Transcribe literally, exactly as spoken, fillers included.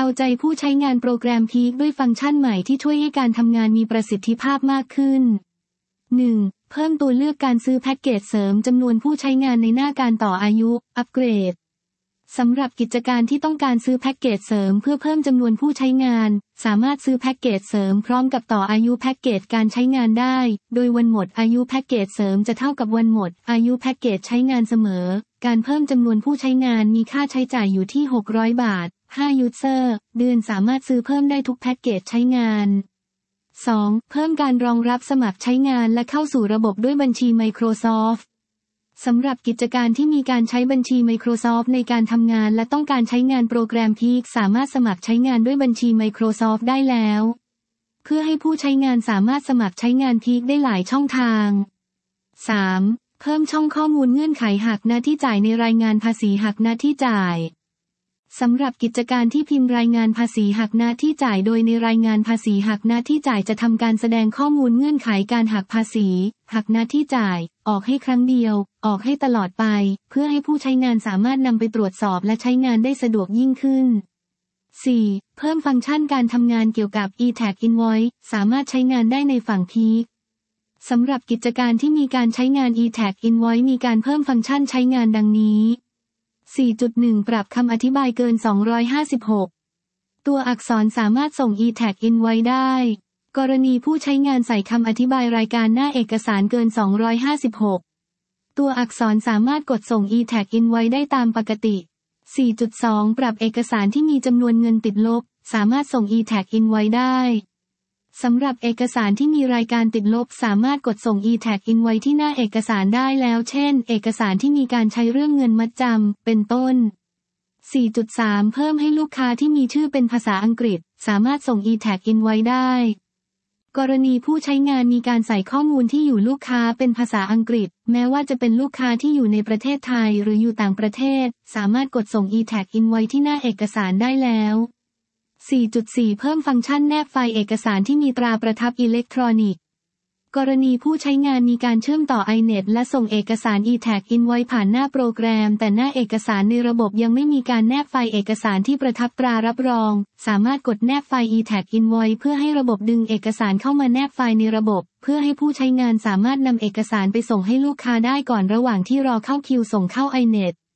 เอาใจผู้ใช้งานโปรแกรมพีคด้วยฟังก์ชันใหม่ที่ช่วยให้การทำงานมีประสิทธิภาพมากขึ้น หนึ่ง. เพิ่มตัวเลือกการซื้อแพ็กเกจเสริมจำนวนผู้ใช้งานในหน้าการต่ออายุอัปเกรดสำหรับกิจการที่ต้องการซื้อแพ็กเกจเสริมเพื่อเพิ่มจำนวนผู้ใช้งานสามารถซื้อแพ็กเกจเสริมพร้อมกับต่ออายุแพ็กเกจการใช้งานได้โดยวันหมดอายุแพ็กเกจเสริมจะเท่ากับวันหมดอายุแพ็กเกจใช้งานเสมอการเพิ่มจำนวนผู้ใช้งานมีค่าใช้จ่ายอยู่ที่หกร้อยบาทห้ายูเซอร์เดือนสามารถซื้อเพิ่มได้ทุกแพ็กเกจใช้งาน สอง. เพิ่มการรองรับสมัครใช้งานและเข้าสู่ระบบด้วยบัญชี Microsoftสำหรับกิจการที่มีการใช้บัญชี Microsoft ในการทำงานและต้องการใช้งานโปรแกรมพีคสามารถสมัครใช้งานด้วยบัญชี Microsoft ได้แล้วเพื่อให้ผู้ใช้งานสามารถสมัครใช้งานพีคได้หลายช่องทาง สาม. เพิ่มช่องข้อมูลเงื่อนไขหักหน้าที่จ่ายในรายงานภาษีหักหน้าที่จ่ายสำหรับกิจการที่พิมพ์รายงานภาษีหักหน้าที่จ่ายโดยในรายงานภาษีหักหน้าที่จ่ายจะทำการแสดงข้อมูลเงื่อนไขการหักภาษีหักหน้าที่จ่ายออกให้ครั้งเดียวออกให้ตลอดไปเพื่อให้ผู้ใช้งานสามารถนำไปตรวจสอบและใช้งานได้สะดวกยิ่งขึ้น สี่. เพิ่มฟังก์ชันการทำงานเกี่ยวกับ e-tag invoice สามารถใช้งานได้ในฝั่งพีคสำหรับกิจการที่มีการใช้งาน e-tag invoice มีการเพิ่มฟังก์ชันใช้งานดังนี้สี่จุดหนึ่ง ปรับคำอธิบายเกินสองร้อยห้าสิบหกตัวอักษรสามารถส่ง e-tag invoice ได้กรณีผู้ใช้งานใส่คำอธิบายรายการหน้าเอกสารเกินสองร้อยห้าสิบหกตัวอักษรสามารถกดส่ง e-tag invoice ได้ตามปกติ สี่จุดสอง ปรับเอกสารที่มีจำนวนเงินติดลบสามารถส่ง e-tag invoice ได้สำหรับเอกสารที่มีรายการติดลบสามารถกดส่ง e-tag invoice ที่หน้าเอกสารได้แล้วเช่นเอกสารที่มีการใช้เรื่องเงินมัดจำเป็นต้น สี่จุดสาม เพิ่มให้ลูกค้าที่มีชื่อเป็นภาษาอังกฤษสามารถส่ง e-tag invoice ได้กรณีผู้ใช้งานมีการใส่ข้อมูลที่อยู่ลูกค้าเป็นภาษาอังกฤษแม้ว่าจะเป็นลูกค้าที่อยู่ในประเทศไทยหรืออยู่ต่างประเทศสามารถกดส่ง e-tag invoice ที่หน้าเอกสารได้แล้ว สี่จุดสี่ เพิ่มฟังก์ชันแนบไฟล์เอกสารที่มีตราประทับอิเล็กทรอนิกส์กรณีผู้ใช้งานมีการเชื่อมต่อ ไอ เน็ต และส่งเอกสาร e-tag invoice ผ่านหน้าโปรแกรมแต่หน้าเอกสารในระบบยังไม่มีการแนบไฟล์เอกสารที่ประทับตรารับรองสามารถกดแนบไฟล์ e-tag invoice เพื่อให้ระบบดึงเอกสารเข้ามาแนบไฟล์ในระบบเพื่อให้ผู้ใช้งานสามารถนำเอกสารไปส่งให้ลูกค้าได้ก่อนระหว่างที่รอเข้าคิวส่งเข้า ไอ เน็ต